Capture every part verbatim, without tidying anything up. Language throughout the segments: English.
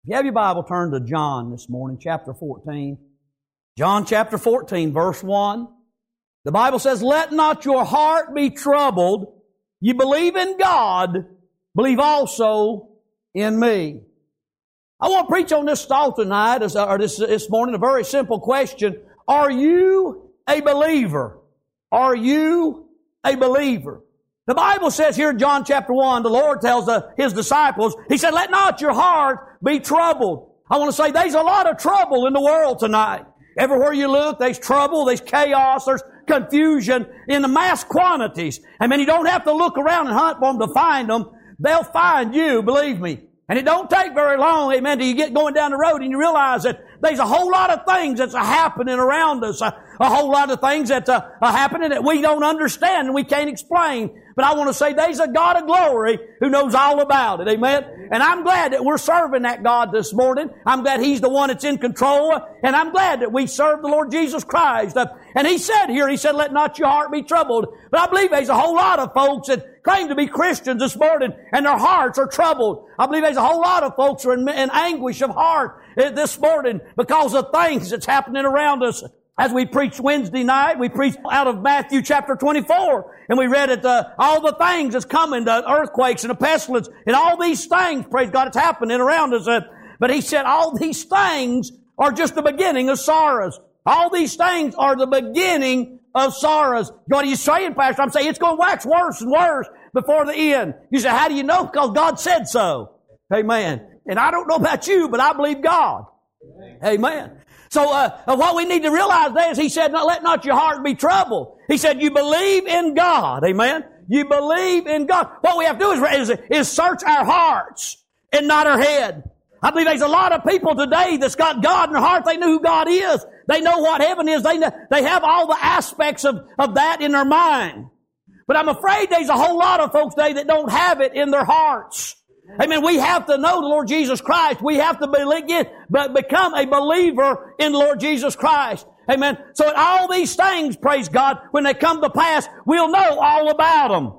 If you have your Bible, turn to John this morning, chapter fourteen. John chapter fourteen, verse one. The Bible says, "Let not your heart be troubled. You believe in God, believe also in me." I want to preach on this thought tonight, or this, this morning, a very simple question. Are you a believer? Are you a believer? The Bible says here in John chapter one, the Lord tells the, His disciples, He said, "Let not your heart be troubled." I want to say there's a lot of trouble in the world tonight. Everywhere you look, there's trouble, there's chaos, there's confusion in the mass quantities. I mean, you don't have to look around and hunt for them to find them. They'll find you, believe me. And it don't take very long, amen, till you get going down the road and you realize that there's a whole lot of things that's happening around us, a, a whole lot of things that uh, are happening that we don't understand and we can't explain. But I want to say there's a God of glory who knows all about it, amen? And I'm glad that we're serving that God this morning. I'm glad He's the one that's in control. And I'm glad that we serve the Lord Jesus Christ. Uh, and He said here, He said, "Let not your heart be troubled." But I believe there's a whole lot of folks that claim to be Christians this morning and their hearts are troubled. I believe there's a whole lot of folks who are in, in anguish of heart this morning because of things that's happening around us. As we preached Wednesday night, we preached out of Matthew chapter twenty-four, and we read it, uh, all the things that's coming, the earthquakes and the pestilence, and all these things, praise God, it's happening around us. Uh, but He said all these things are just the beginning of sorrows. All these things are the beginning of sorrows. What are you saying, Pastor? I'm saying it's going to wax worse and worse before the end. You say, how do you know? Because God said so. Amen. And I don't know about you, but I believe God. Amen. So uh, what we need to realize there is He said, "Let not your heart be troubled." He said, you believe in God. Amen. You believe in God. What we have to do is, is, is search our hearts and not our head. I believe there's a lot of people today that's got God in their heart. They know who God is. They know what heaven is. They know, they have all the aspects of, of that in their mind. But I'm afraid there's a whole lot of folks today that don't have it in their hearts. Amen. We have to know the Lord Jesus Christ. We have to believe, but become a believer in the Lord Jesus Christ. Amen. So all these things, praise God, when they come to pass, we'll know all about them.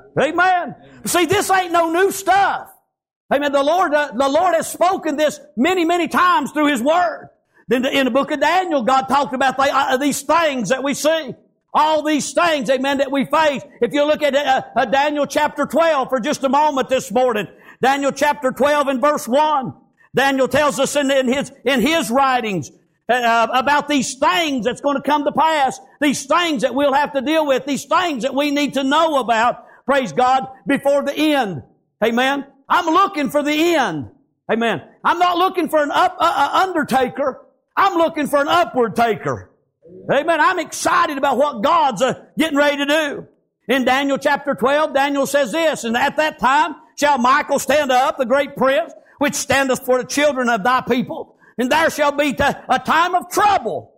Amen. See, this ain't no new stuff. Amen. The Lord, uh, the Lord has spoken this many, many times through His Word. Then in the book of Daniel, God talked about the, uh, these things that we see. All these things, amen, that we face. If you look at uh, uh, Daniel chapter twelve for just a moment this morning. Daniel chapter twelve and verse one. Daniel tells us in, in his, in his writings uh, about these things that's going to come to pass. These things that we'll have to deal with. These things that we need to know about, praise God, before the end. Amen. I'm looking for the end. Amen. I'm not looking for an up, uh, uh, undertaker. I'm looking for an upward taker. Amen. I'm excited about what God's uh, getting ready to do. In Daniel chapter twelve, Daniel says this, "And at that time shall Michael stand up, the great prince, which standeth for the children of thy people. And there shall be t- a time of trouble,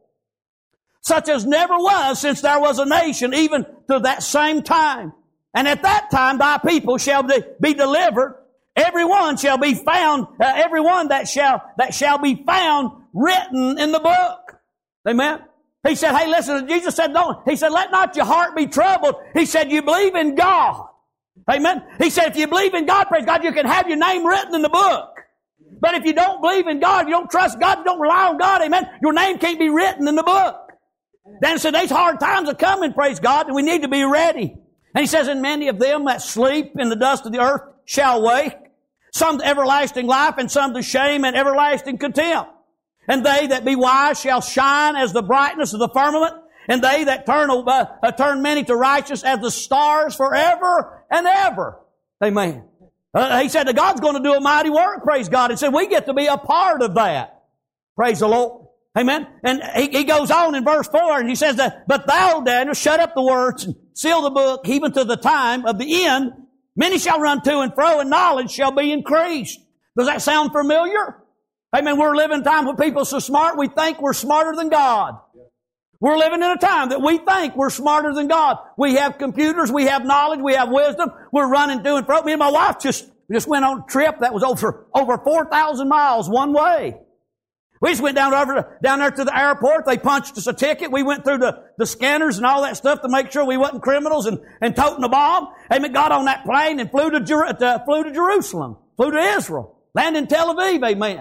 such as never was since there was a nation, even to that same time. And at that time thy people shall be, be delivered. Everyone shall be found, uh, everyone that shall, that shall be found written in the book." Amen. He said, hey, listen, Jesus said, don't, He said, "Let not your heart be troubled." He said, you believe in God. Amen. He said, if you believe in God, praise God, you can have your name written in the book. But if you don't believe in God, you don't trust God, you don't rely on God, amen, your name can't be written in the book. Then he said, these hard times are coming, praise God, and we need to be ready. And He says, "And many of them that sleep in the dust of the earth shall wake, some to everlasting life, and some to shame and everlasting contempt. And they that be wise shall shine as the brightness of the firmament, and they that turn, uh, uh, turn many to righteous as the stars forever and ever." Amen. Uh, he said that God's going to do a mighty work, praise God. He said we get to be a part of that. Praise the Lord. Amen. And he, he goes on in verse four and he says that, "But thou, Daniel, shut up the words and seal the book, even to the time of the end. Many shall run to and fro, and knowledge shall be increased." Does that sound familiar? Amen. We're living in a time when people are so smart, we think we're smarter than God. We're living in a time that we think we're smarter than God. We have computers, we have knowledge, we have wisdom. We're running to and fro. Me and my wife just, just went on a trip that was over, over four thousand miles one way. We just went down over down there to the airport. They punched us a ticket. We went through the, the scanners and all that stuff to make sure we wasn't criminals and, and toting a bomb. Amen. Got on that plane and flew to, Jer- uh, flew to Jerusalem, flew to Israel, landed in Tel Aviv. Amen.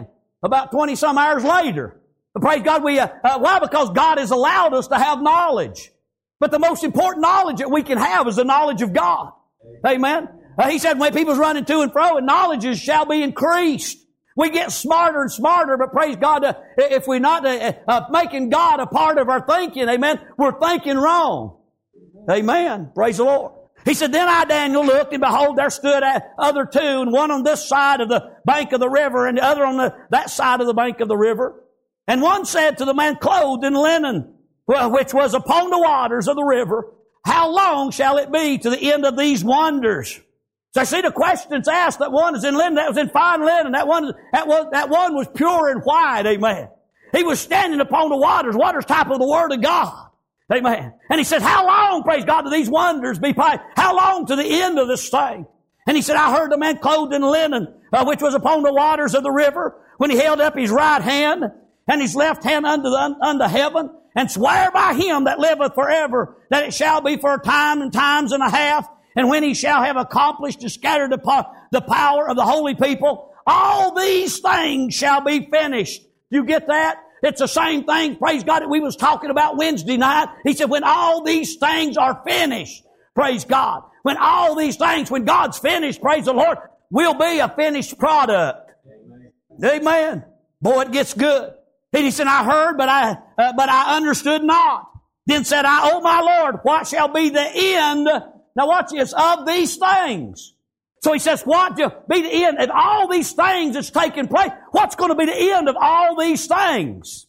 about twenty some hours later. But praise God, we, uh, uh, why? Because God has allowed us to have knowledge. But the most important knowledge that we can have is the knowledge of God. Amen. Uh, he said when people's running to and fro, and knowledge shall be increased. We get smarter and smarter, but praise God, uh, if we're not uh, uh, making God a part of our thinking, amen, we're thinking wrong. Amen. Praise the Lord. He said, then I, Daniel, looked, and behold, there stood other two, and one on this side of the bank of the river, and the other on the, that side of the bank of the river. And one said to the man clothed in linen, which was upon the waters of the river, how long shall it be to the end of these wonders? So I see the questions asked. That one is in linen, that was in fine linen. That one, that one, that one was pure and white. Amen. He was standing upon the waters. Waters type of the Word of God. Amen. And he said, how long, praise God, do these wonders be? How long to the end of this thing? And he said, I heard the man clothed in linen, uh, which was upon the waters of the river, when he held up his right hand and his left hand unto, the, unto heaven, and swear by him that liveth forever, that it shall be for a time and times and a half, and when he shall have accomplished to scatter the, po- the power of the holy people, all these things shall be finished. You get that? It's the same thing, praise God, that we was talking about Wednesday night. He said, when all these things are finished, praise God. When all these things, when God's finished, praise the Lord, we'll be a finished product. Amen. Amen. Boy, it gets good. He said, I heard, but I, uh, but I understood not. Then said I, oh my Lord, what shall be the end? Now watch this, of these things. So he says, what to be the end of all these things that's taking place? What's going to be the end of all these things?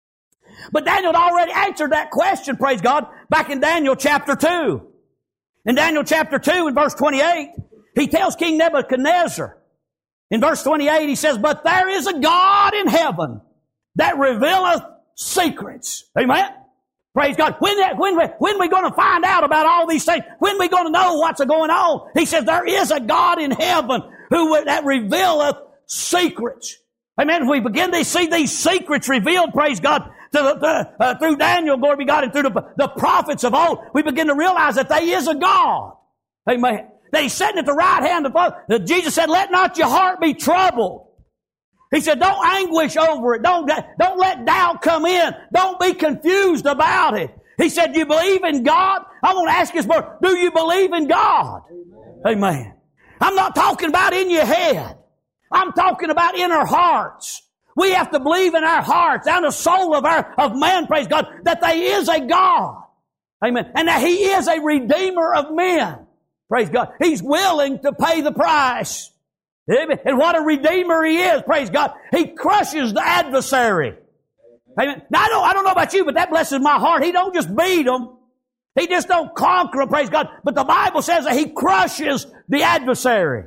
But Daniel had already answered that question, praise God, back in Daniel chapter two. In Daniel chapter two, in verse twenty-eight, he tells King Nebuchadnezzar, in verse twenty-eight, he says, but there is a God in heaven that revealeth secrets. Amen? Praise God. When, when, when we going to find out about all these things? When we going to know what's going on? He says there is a God in heaven who that revealeth secrets. Amen. We begin to see these secrets revealed, praise God, to the, to, uh, through Daniel, glory be God, and through the, the prophets of old. We begin to realize that there is a God. Amen. That He's sitting at the right hand of God. That Jesus said, let not your heart be troubled. He said, don't anguish over it. Don't, don't let doubt come in. Don't be confused about it. He said, you believe in God? I want to ask you this, do you believe in God? Amen. Amen. I'm not talking about in your head. I'm talking about in our hearts. We have to believe in our hearts, down the soul of our, of man, praise God, that there is a God. Amen. And that He is a redeemer of men. Praise God. He's willing to pay the price. Amen. And what a redeemer He is, praise God. He crushes the adversary. Amen. Now I don't, I don't know about you, but that blesses my heart. He don't just beat them. He just don't conquer them, praise God. But the Bible says that He crushes the adversary.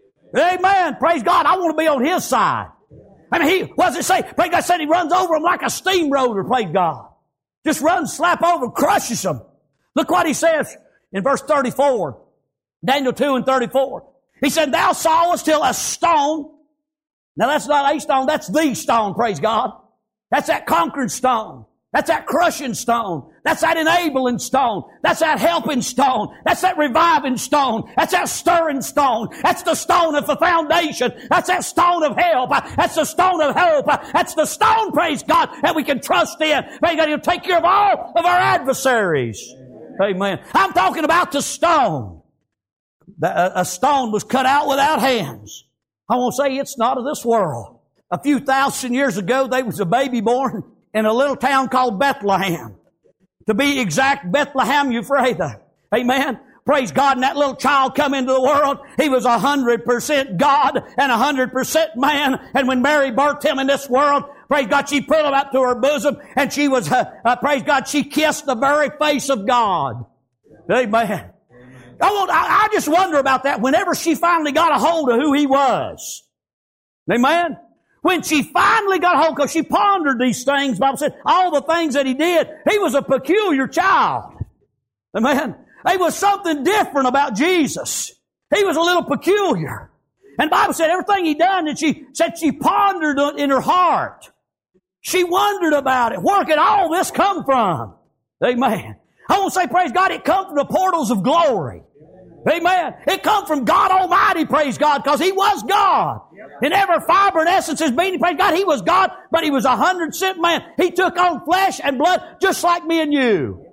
Amen. Praise God. I want to be on His side. I mean, He, what does it say? Praise God said He runs over them like a steamroller, praise God. Just runs, slap over, crushes them. Look what He says in verse thirty-four. Daniel two and thirty-four. He said, thou sawest till a stone. Now that's not a stone, that's the stone, praise God. That's that conquering stone. That's that crushing stone. That's that enabling stone. That's that helping stone. That's that reviving stone. That's that stirring stone. That's the stone of the foundation. That's that stone of help. That's the stone of hope. That's the stone, praise God, that we can trust in. Praise God, He'll take care of all of our adversaries. Amen. I'm talking about the stone. A stone was cut out without hands. I won't say it's not of this world. A few thousand years ago, there was a baby born in a little town called Bethlehem. To be exact, Bethlehem Ephrathah. Amen. Praise God. And that little child come into the world. He was a hundred percent God and a hundred percent man. And when Mary birthed him in this world, praise God, she put him up to her bosom, and she was, uh, uh, praise God, she kissed the very face of God. Amen. I, won't, I, I just wonder about that whenever she finally got a hold of who He was. Amen? When she finally got a hold, because she pondered these things, the Bible said, all the things that He did, He was a peculiar child. Amen? There was something different about Jesus. He was a little peculiar. And the Bible said everything He done, and she said she pondered it in her heart. She wondered about it. Where could all this come from? Amen. I want to say, praise God, it comes from the portals of glory. Amen. It come from God Almighty, praise God, because He was God. In every fiber and essence of His being, praise God, He was God, but He was a hundred percent man. He took on flesh and blood just like me and you.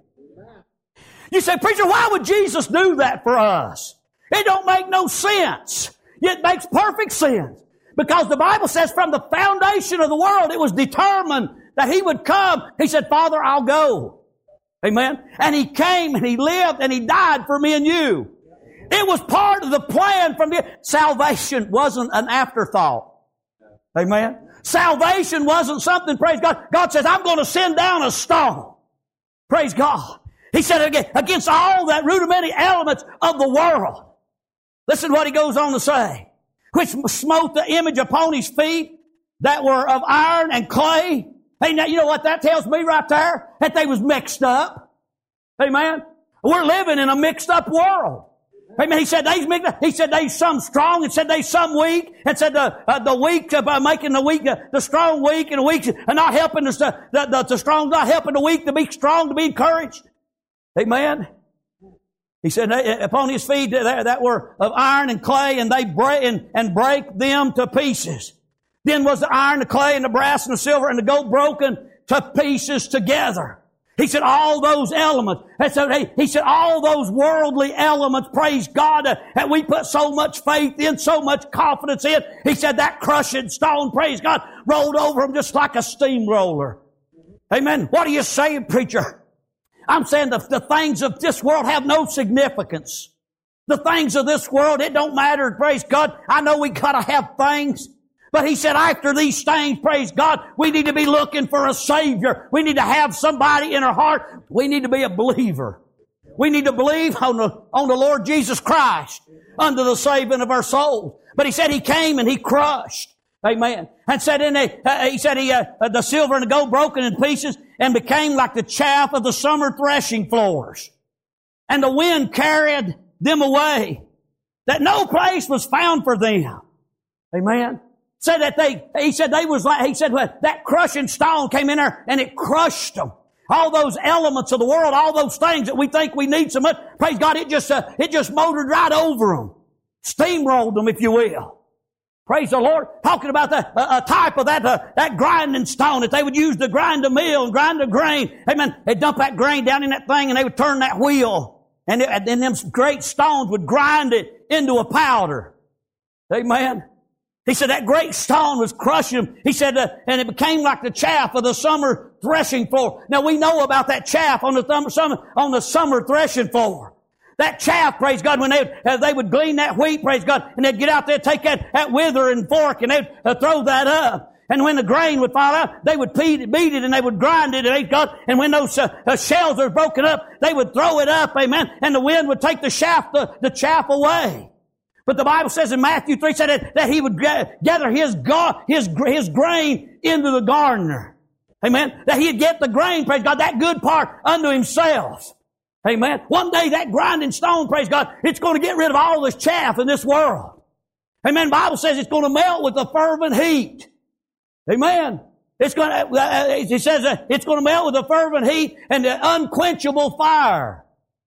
You say, preacher, why would Jesus do that for us? It don't make no sense. It makes perfect sense. Because the Bible says from the foundation of the world, it was determined that He would come. He said, Father, I'll go. Amen. And He came and He lived and He died for me and you. It was part of the plan from the... Salvation wasn't an afterthought. Amen. Salvation wasn't something, praise God. God says, I'm going to send down a stone. Praise God. He said, against all that rudimentary elements of the world. Listen to what He goes on to say. Which smote the image upon His feet that were of iron and clay. Hey, now you know what that tells me right there? That they was mixed up. Amen. We're living in a mixed up world. Amen. He said they mixed up. He said they some strong and said they some weak and said the uh, the weak uh, making the weak uh, the strong weak and the weak and not helping the, the, the the strong not helping the weak to be strong to be encouraged. Amen. He said, upon His feet that, that were of iron and clay, and they break and, and break them to pieces. Then was the iron, the clay, and the brass, and the silver, and the gold broken to pieces together. He said, all those elements. And so he, he said, all those worldly elements, praise God, uh, that we put so much faith in, so much confidence in. He said, that crushing stone, praise God, rolled over them just like a steamroller. Amen. What are you saying, preacher? I'm saying the, the things of this world have no significance. The things of this world, it don't matter, praise God. I know we gotta have things. But He said after these things, praise God, we need to be looking for a Savior. We need to have somebody in our heart. We need to be a believer. We need to believe on the, on the Lord Jesus Christ unto the saving of our souls. But He said He came and He crushed. Amen. And said in a, uh, He said he, uh, the silver and the gold broken in pieces and became like the chaff of the summer threshing floors. And the wind carried them away, that no place was found for them. Amen. Said that they, he said they was like, he said well, that crushing stone came in there and it crushed them. All those elements of the world, all those things that we think we need so much, praise God, it just, uh, it just motored right over them. Steamrolled them, if you will. Praise the Lord. Talking about the, uh, a type of that, uh, that grinding stone that they would use to grind the mill and grind the grain. Amen. They'd dump that grain down in that thing and they would turn that wheel. And, it, and then them great stones would grind it into a powder. Amen. He said that great stone was crushing them. He said, uh, and it became like the chaff of the summer threshing floor. Now we know about that chaff on the th- summer, on the summer threshing floor. That chaff, praise God, when they, uh, they would glean that wheat, praise God, and they'd get out there, take that, that wither and fork, and they'd uh, throw that up. And when the grain would fall out, they would beat it, beat it and they would grind it, praise God. And when those uh, uh, shells were broken up, they would throw it up, amen, and the wind would take the chaff, the, the chaff away. But the Bible says in Matthew three, said that, that He would gather His, go- his, his grain into the garner. Amen. That He'd get the grain, praise God, that good part unto Himself. Amen. One day that grinding stone, praise God, it's going to get rid of all this chaff in this world. Amen. The Bible says it's going to melt with a fervent heat. Amen. It's going to, uh, it says uh, it's going to melt with a fervent heat and an unquenchable fire.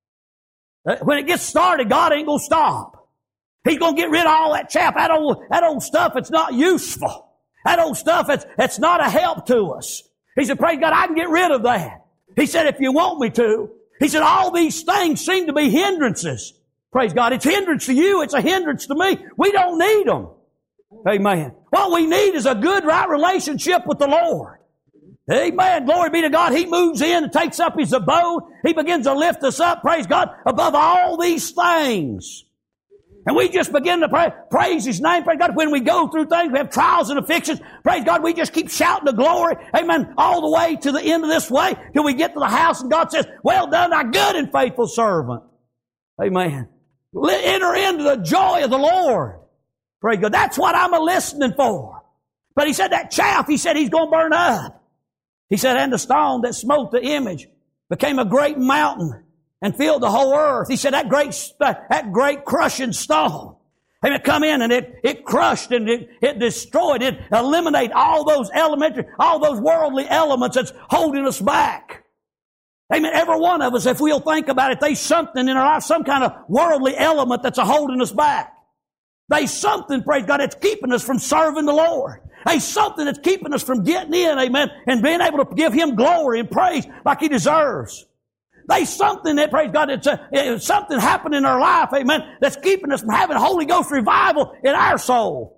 Uh, when it gets started, God ain't going to stop. He's going to get rid of all that chaff, that old, that old stuff that's not useful. That old stuff that's, that's not a help to us. He said, praise God, I can get rid of that. He said, if you want me to. He said, all these things seem to be hindrances. Praise God. It's a hindrance to you. It's a hindrance to me. We don't need them. Amen. What we need is a good, right relationship with the Lord. Amen. Glory be to God. He moves in and takes up His abode. He begins to lift us up, praise God, above all these things. And we just begin to pray, praise His name. Praise God. When we go through things, we have trials and afflictions. Praise God. We just keep shouting the glory. Amen. All the way to the end of this way till we get to the house and God says, well done, thy good and faithful servant. Amen. Enter into the joy of the Lord. Praise God. That's what I'm a listening for. But He said that chaff, He said He's going to burn up. He said, and the stone that smote the image became a great mountain and filled the whole earth. He said that great, that great crushing stone. And it come in and it, it crushed and it, it destroyed, it eliminated all those elementary, all those worldly elements that's holding us back. Amen. Every one of us, if we'll think about it, there's something in our life, some kind of worldly element that's a holding us back. There's something, praise God, that's keeping us from serving the Lord. There's something that's keeping us from getting in, amen, and being able to give Him glory and praise like He deserves. There's something that, praise God, it's, a, it's something happening in our life, amen, that's keeping us from having Holy Ghost revival in our soul.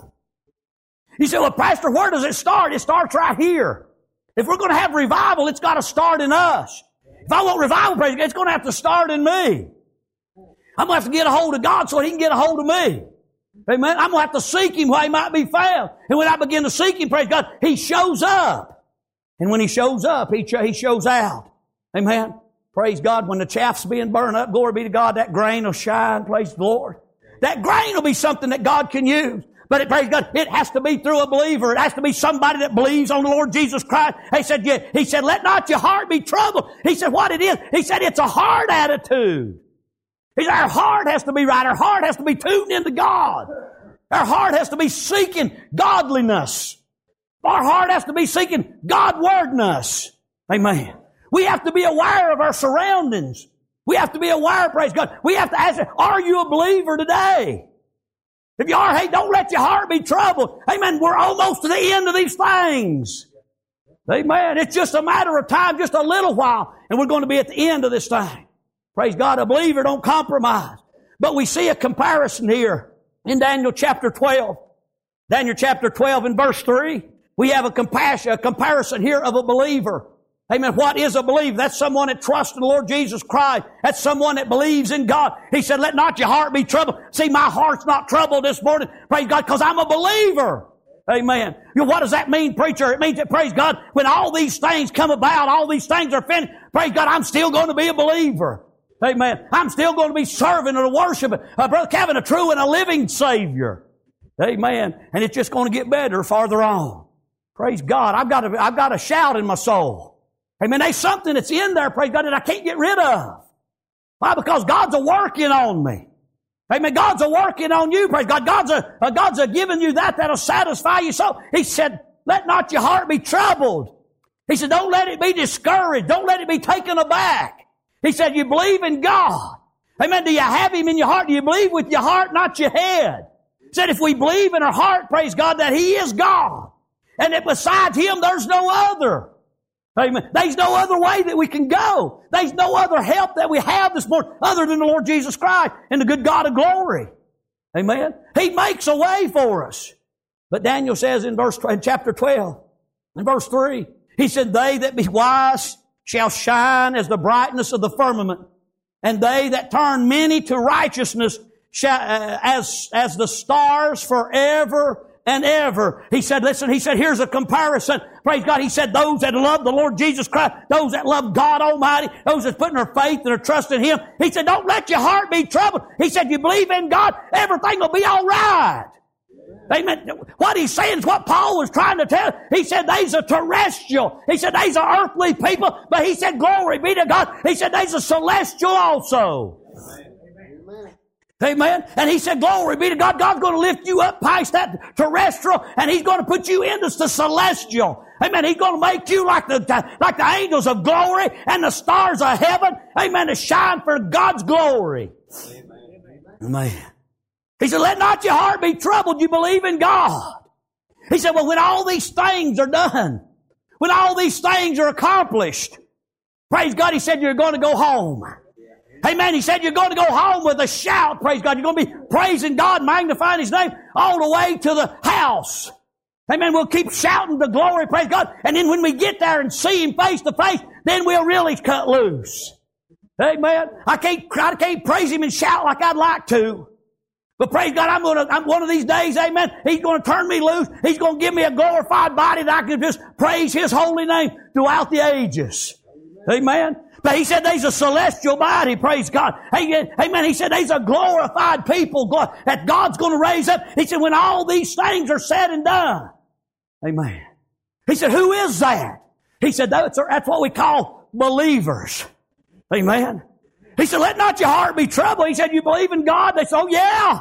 You say, well, Pastor, where does it start? It starts right here. If we're going to have revival, it's got to start in us. If I want revival, praise God, it's going to have to start in me. I'm going to have to get a hold of God so He can get a hold of me. Amen. I'm going to have to seek Him where He might be found. And when I begin to seek Him, praise God, He shows up. And when He shows up, He, he shows out. Amen. Praise God. When the chaff's being burned up, glory be to God, that grain will shine. Praise the Lord. That grain will be something that God can use. But it, praise God, it has to be through a believer. It has to be somebody that believes on the Lord Jesus Christ. He said, yeah, He said, let not your heart be troubled. He said, what it is? He said, it's a heart attitude. He said, our heart has to be right. Our heart has to be tuned into God. Our heart has to be seeking godliness. Our heart has to be seeking Godwardness. Amen. We have to be aware of our surroundings. We have to be aware, praise God. We have to ask, are you a believer today? If you are, hey, don't let your heart be troubled. Amen. We're almost to the end of these things. Amen. It's just a matter of time, just a little while, and we're going to be at the end of this thing. Praise God. A believer don't compromise. But we see a comparison here in Daniel chapter twelve. Daniel chapter twelve and verse three. We have a compassion, a comparison here of a believer. Amen. What is a believer? That's someone that trusts in the Lord Jesus Christ. That's someone that believes in God. He said, let not your heart be troubled. See, my heart's not troubled this morning. Praise God, because I'm a believer. Amen. You know, what does that mean, preacher? It means that, praise God, when all these things come about, all these things are finished, praise God, I'm still going to be a believer. Amen. I'm still going to be serving and worshiping uh, Brother Kevin, a true and a living Savior. Amen. And it's just going to get better farther on. Praise God. I've got a, I've got a shout in my soul. Amen. There's something that's in there, praise God, that I can't get rid of. Why? Because God's a working on me. Amen. God's a working on you, praise God. God's a, uh, God's a giving you that that'll satisfy you. So He said, let not your heart be troubled. He said, don't let it be discouraged. Don't let it be taken aback. He said, you believe in God. Amen. Do you have Him in your heart? Do you believe with your heart, not your head? He said, if we believe in our heart, praise God, that He is God, and that besides Him, there's no other. Amen. There's no other way that we can go. There's no other help that we have this morning other than the Lord Jesus Christ and the good God of glory. Amen. He makes a way for us. But Daniel says in verse, in chapter twelve, in verse three, he said, they that be wise shall shine as the brightness of the firmament, and they that turn many to righteousness shall, uh, as, as the stars forever and ever. He said, listen, he said, here's a comparison. Praise God. He said, those that love the Lord Jesus Christ, those that love God Almighty, those that putting their faith and their trust in Him. He said, don't let your heart be troubled. He said, you believe in God, everything will be all right. Amen. What he's saying is what Paul was trying to tell. He said, they's a terrestrial. He said, they's a earthly people. But he said, glory be to God. He said, they's a celestial also. Amen. Amen. And he said, glory be to God. God's going to lift you up past that terrestrial, and He's going to put you into the celestial. Amen. He's going to make you like the, like the angels of glory and the stars of heaven. Amen. To shine for God's glory. Amen. Amen. He said, let not your heart be troubled. You believe in God. He said, well, when all these things are done, when all these things are accomplished, praise God, He said, you're going to go home. Amen. He said, you're going to go home with a shout. Praise God. You're going to be praising God, magnifying His name all the way to the house. Amen. We'll keep shouting the glory. Praise God. And then when we get there and see Him face to face, then we'll really cut loose. Amen. I can't, I can't praise Him and shout like I'd like to. But praise God, I'm going to, I'm one of these days, amen, He's going to turn me loose. He's going to give me a glorified body that I can just praise His holy name throughout the ages. Amen. But He said there's a celestial body, praise God. Amen. He said there's a glorified people that God's going to raise up. He said when all these things are said and done. Amen. He said, who is that? He said that's, that's what we call believers. Amen. He said, let not your heart be troubled. He said, you believe in God? They said, oh yeah,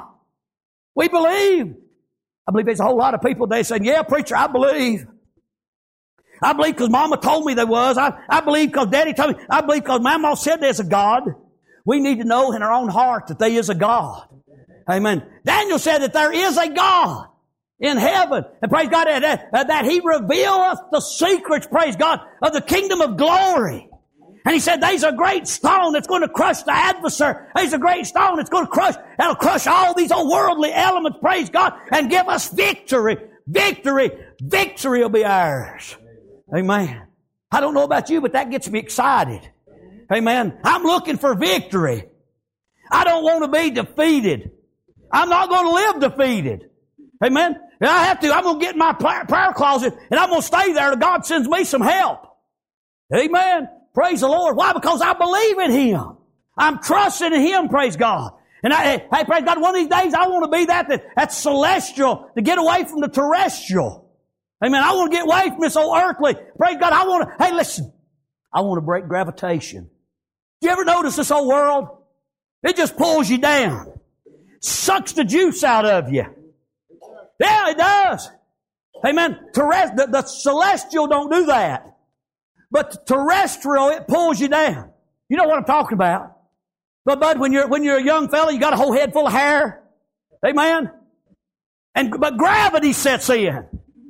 we believe. I believe there's a whole lot of people, they said, yeah, preacher, I believe. I believe because Mama told me there was. I, I believe because Daddy told me. I believe because Mama said there's a God. We need to know in our own heart that there is a God. Amen. Daniel said that there is a God in heaven. And praise God that, that, that He revealeth the secrets, praise God, of the kingdom of glory. And He said, there's a great stone that's going to crush the adversary. There's a great stone that's going to crush, that'll crush all these old worldly elements, praise God, and give us victory. Victory. Victory will be ours. Amen. I don't know about you, but that gets me excited. Amen. I'm looking for victory. I don't want to be defeated. I'm not going to live defeated. Amen. And I have to, I'm going to get in my prayer closet and I'm going to stay there till God sends me some help. Amen. Praise the Lord. Why? Because I believe in Him. I'm trusting in Him, praise God. And I, hey, praise God, one of these days I want to be that, that, that's celestial, to get away from the terrestrial. Amen. I want to get away from this old earthly. Praise God, I want to, hey listen, I want to break gravitation. Do you ever notice this whole world? It just pulls you down. Sucks the juice out of you. Yeah, it does. Amen. Terrest- the, the celestial don't do that. But the terrestrial, it pulls you down. You know what I'm talking about. But bud, when you're, when you're a young fella, you got a whole head full of hair. Amen. And, but gravity sets in.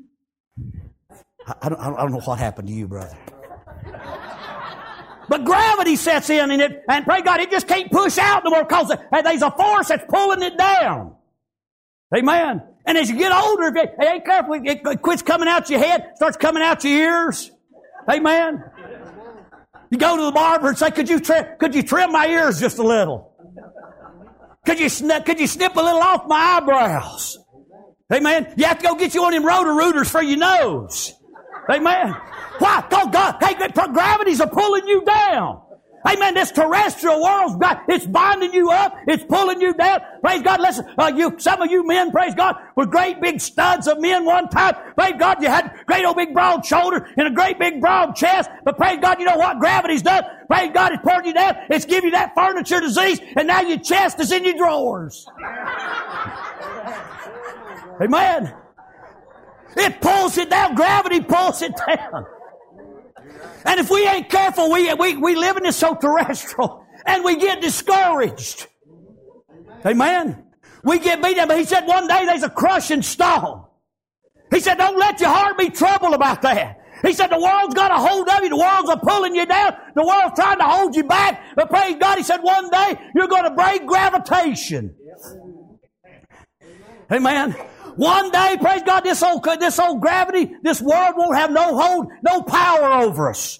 I, I don't, I don't know what happened to you, brother. But gravity sets in and it, and pray God, it just can't push out no more because there's a force that's pulling it down. Amen. And as you get older, if you ain't careful, it quits coming out your head, starts coming out your ears. Amen. You go to the barber and say, could you trim, could you trim my ears just a little? Could you, sn- could you snip a little off my eyebrows? Amen. You have to go get you one of them roto-rooters for your nose. Amen. Why? Oh God, hey, gravities are pulling you down. Amen. This terrestrial world's got, it's binding you up. It's pulling you down. Praise God. Listen, uh, you, some of you men, praise God, were great big studs of men one time. Praise God, you had great old big broad shoulders and a great big broad chest. But praise God, you know what gravity's done? Praise God, it's pulling you down. It's giving you that furniture disease, and now your chest is in your drawers. Amen. It pulls it down. Gravity pulls it down. And if we ain't careful, we, we, we live in this so terrestrial, and we get discouraged. Amen. We get beat down. But He said one day there's a crushing stone. He said, don't let your heart be troubled about that. He said, the world's got a hold of you. The world's are pulling you down. The world's trying to hold you back. But praise God, He said, one day you're going to break gravitation. Amen. One day, praise God, this old, this old gravity, this world won't have no hold, no power over us.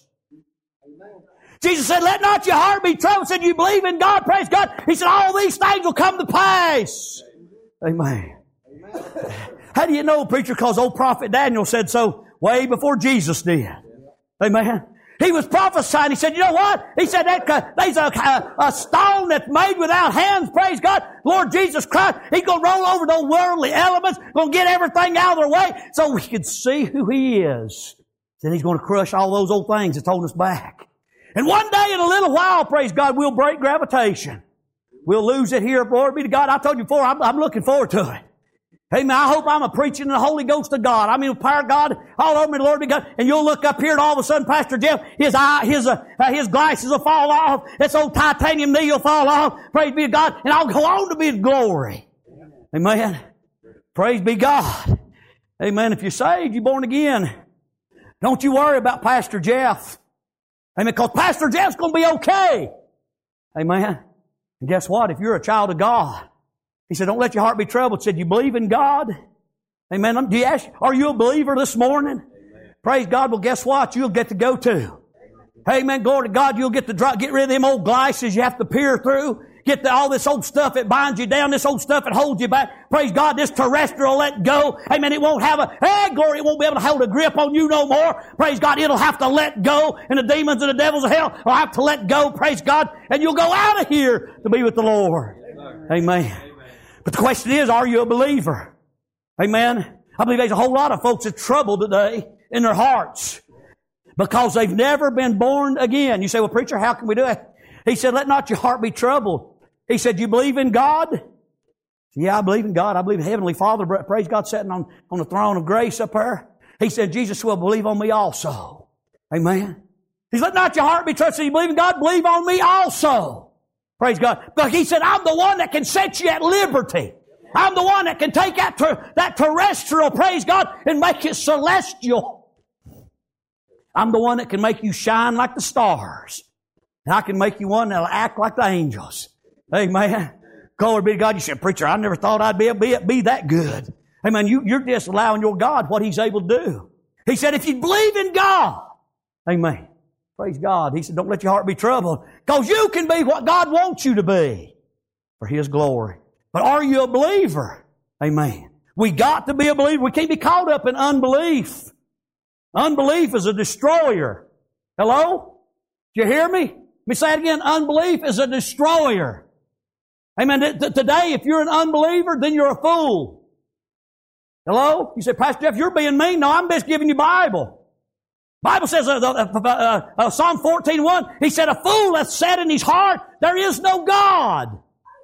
Jesus said, let not your heart be troubled. He said, you believe in God, praise God. He said, all these things will come to pass. Amen. Amen. How do you know, preacher? Because old prophet Daniel said so way before Jesus did. Amen. He was prophesying. He said, you know what? He said, that uh, there's a, a, a stone that's made without hands. Praise God. Lord Jesus Christ. He's going to roll over those worldly elements. Going to get everything out of their way so we can see who He is. Then He's going to crush all those old things that's holding us back. And one day in a little while, praise God, we'll break gravitation. We'll lose it here. Glory be to God. I told you before, I'm, I'm looking forward to it. Amen. I hope I'm a preaching in the Holy Ghost of God. I mean, the power of God all over me, Lord be God. And you'll look up here and all of a sudden, Pastor Jeff, his eye, his, uh, his glasses will fall off. This old titanium knee will fall off. Praise be to God. And I'll go on to be His glory. Amen. Praise be God. Amen. If you're saved, you're born again. Don't you worry about Pastor Jeff. Amen. Because Pastor Jeff's going to be okay. Amen. And guess what? If you're a child of God, He said, don't let your heart be troubled. He said, you believe in God? Amen. Do you ask, are you a believer this morning? Amen. Praise God. Well, guess what? You'll get to go to. Amen. Glory to God. You'll get to drop, get rid of them old glasses you have to peer through. Get the, all this old stuff that binds you down, this old stuff that holds you back. Praise God. This terrestrial let go. Amen. It won't have a, hey, glory, it won't be able to hold a grip on you no more. Praise God. It'll have to let go. And the demons and the devils of hell will have to let go. Praise God. And you'll go out of here to be with the Lord. Amen. Amen. But the question is, are you a believer? Amen. I believe there's a whole lot of folks that's troubled today in their hearts because they've never been born again. You say, well, preacher, how can we do it? He said, let not your heart be troubled. He said, you believe in God? Yeah, I believe in God. I believe in Heavenly Father. Praise God, sitting on, on the throne of grace up there. He said, Jesus will believe on me also. Amen. He said, let not your heart be troubled. So you believe in God, believe on me also. Praise God. But He said, I'm the one that can set you at liberty. I'm the one that can take that, ter- that terrestrial, praise God, and make it celestial. I'm the one that can make you shine like the stars. And I can make you one that'll act like the angels. Amen. Glory be to God. You said, preacher, I never thought I'd be, be, be that good. Amen. You, you're just allowing your God what He's able to do. He said, if you believe in God, amen. Praise God. He said, don't let your heart be troubled, because you can be what God wants you to be for His glory. But are you a believer? Amen. We got to be a believer. We can't be caught up in unbelief. Unbelief is a destroyer. Hello? Did you hear me? Let me say it again. Unbelief is a destroyer. Amen. Today, if you're an unbeliever, then you're a fool. Hello? You say, Pastor Jeff, you're being mean. No, I'm just giving you Bible. Bible says, uh, uh, uh, uh, Psalm fourteen one, he said, a fool hath said in his heart, there is no God.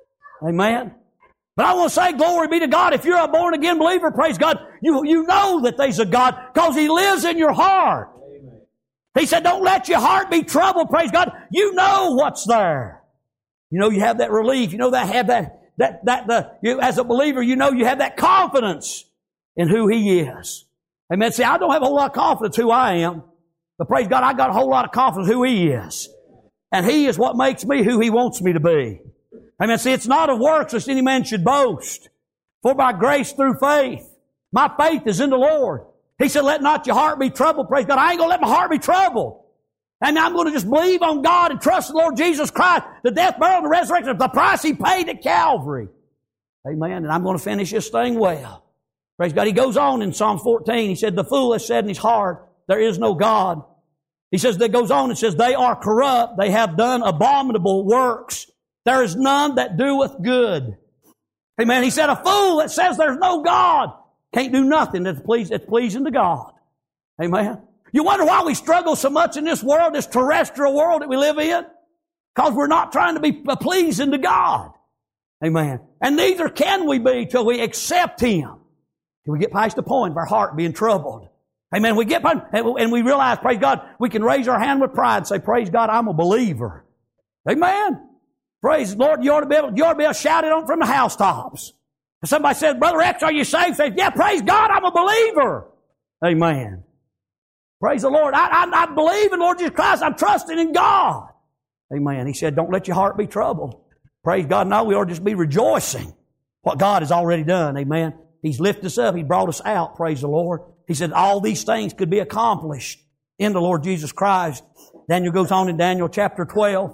Amen. But I want to say, glory be to God, if you're a born-again believer, praise God, you, you know that there's a God because He lives in your heart. Amen. He said, don't let your heart be troubled, praise God. You know what's there. You know you have that relief. You know that have that, that, that, the, you, as a believer, you know you have that confidence in who He is. Amen. See, I don't have a whole lot of confidence who I am. But praise God, I got a whole lot of confidence who He is. And He is what makes me who He wants me to be. Amen. See, it's not of works lest any man should boast. For by grace through faith, my faith is in the Lord. He said, let not your heart be troubled. Praise God. I ain't going to let my heart be troubled. And I'm going to just believe on God and trust the Lord Jesus Christ, the death, burial, and the resurrection, the price He paid at Calvary. Amen. And I'm going to finish this thing well. Praise God. He goes on in Psalm fourteen. He said, the fool has said in his heart, there is no God. He says, that goes on and says, they are corrupt. They have done abominable works. There is none that doeth good. Amen. He said, a fool that says there's no God can't do nothing that's, please, that's pleasing to God. Amen. You wonder why we struggle so much in this world, this terrestrial world that we live in? Because we're not trying to be pleasing to God. Amen. And neither can we be till we accept Him. Till we get past the point of our heart being troubled. Amen. We get and we realize, praise God, we can raise our hand with pride and say, praise God, I'm a believer. Amen. Praise the Lord. You ought to be able, you ought to be able to shout it on from the housetops. If somebody says, Brother X, are you saved? Say, yeah, praise God, I'm a believer. Amen. Praise the Lord. I, I, I believe in Lord Jesus Christ. I'm trusting in God. Amen. He said, don't let your heart be troubled. Praise God. No, we ought to just be rejoicing what God has already done. Amen. He's lifted us up. He brought us out. Praise the Lord. He said all these things could be accomplished in the Lord Jesus Christ. Daniel goes on in Daniel chapter twelve.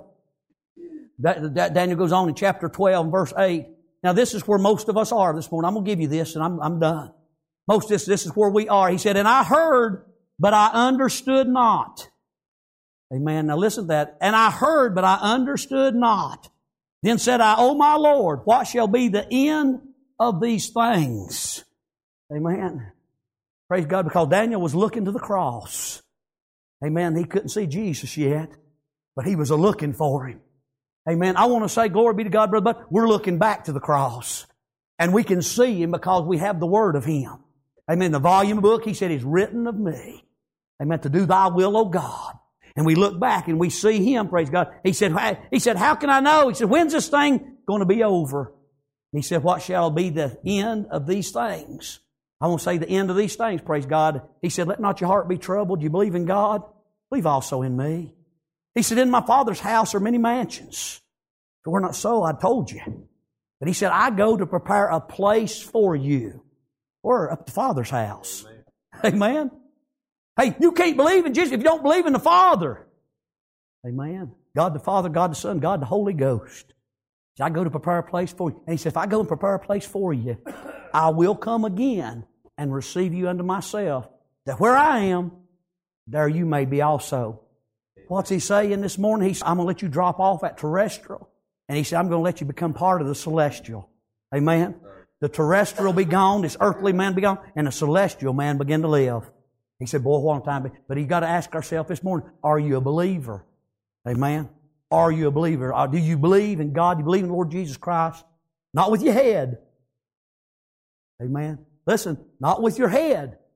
Daniel goes on in chapter twelve, verse eight. Now this is where most of us are this morning. I'm going to give you this and I'm, I'm done. Most of this, this is where we are. He said, and I heard, but I understood not. Amen. Now listen to that. And I heard, but I understood not. Then said I, O my Lord, what shall be the end of these things? Amen. Praise God, because Daniel was looking to the cross. Amen. He couldn't see Jesus yet, but he was a looking for Him. Amen. I want to say, glory be to God, brother, but we're looking back to the cross. And we can see Him because we have the Word of Him. Amen. The volume of the book, He said, is written of me. Amen. To do Thy will, O God. And we look back and we see Him, praise God. He said, he said, how can I know? He said, when's this thing going to be over? He said, what shall be the end of these things? I want to say the end of these things, praise God. He said, let not your heart be troubled. You believe in God? Believe also in me. He said, in my Father's house are many mansions. If it were not so, I told you. But He said, I go to prepare a place for you. Or up to the Father's house. Amen. Amen. Hey, you can't believe in Jesus if you don't believe in the Father. Amen. God the Father, God the Son, God the Holy Ghost. He said, I go to prepare a place for you. And He said, if I go and prepare a place for you, I will come again and receive you unto myself, that where I am, there you may be also. What's He saying this morning? He said, I'm going to let you drop off at terrestrial. And He said, I'm going to let you become part of the celestial. Amen. The terrestrial be gone, this earthly man be gone, and the celestial man begin to live. He said, boy, what a time. But you got to ask ourselves this morning, are you a believer? Amen. Are you a believer? Or do you believe in God? Do you believe in the Lord Jesus Christ? Not with your head. Amen. Listen, not with your head.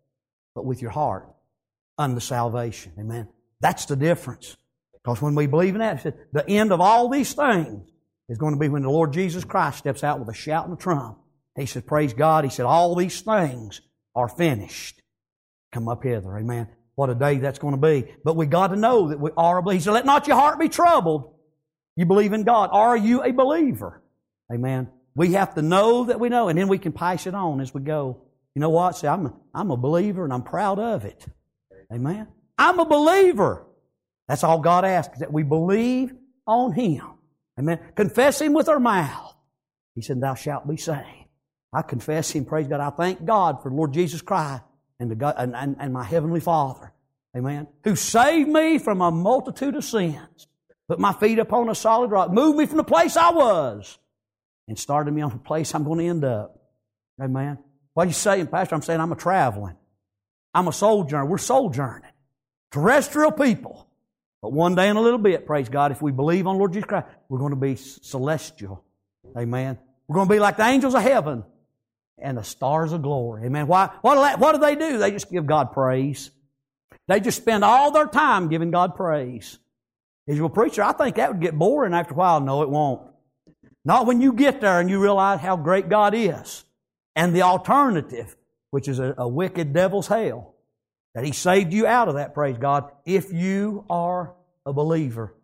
but with your heart unto salvation. Amen. That's the difference. Because when we believe in that, it said, the end of all these things is going to be when the Lord Jesus Christ steps out with a shout and a trump. He said, praise God. He said, all these things are finished. Come up hither. Amen. What a day that's going to be. But we got to know that we are a believer. He said, let not your heart be troubled. You believe in God. Are you a believer? Amen. We have to know that we know, and then we can pass it on as we go. You know what? Say, I'm a, I'm a believer and I'm proud of it. Amen. I'm a believer. That's all God asks, that we believe on Him. Amen. Confess Him with our mouth. He said, thou shalt be saved. I confess Him, praise God. I thank God for Lord Jesus Christ and, the God, and, and, and my Heavenly Father. Amen. Who saved me from a multitude of sins. Put my feet upon a solid rock. Moved me from the place I was. And started me on the place I'm going to end up. Amen. What are you saying, Pastor? I'm saying I'm a traveling. I'm a sojourner. We're sojourning. Terrestrial people. But one day in a little bit, praise God, if we believe on Lord Jesus Christ, we're going to be celestial. Amen. We're going to be like the angels of heaven and the stars of glory. Amen. Why? What do they, what do, they do? They just give God praise. They just spend all their time giving God praise. As your preacher, I think that would get boring after a while. No, it won't. Not when you get there and you realize how great God is. And the alternative, which is a, a wicked devil's hell. That He saved you out of that, praise God, if you are a believer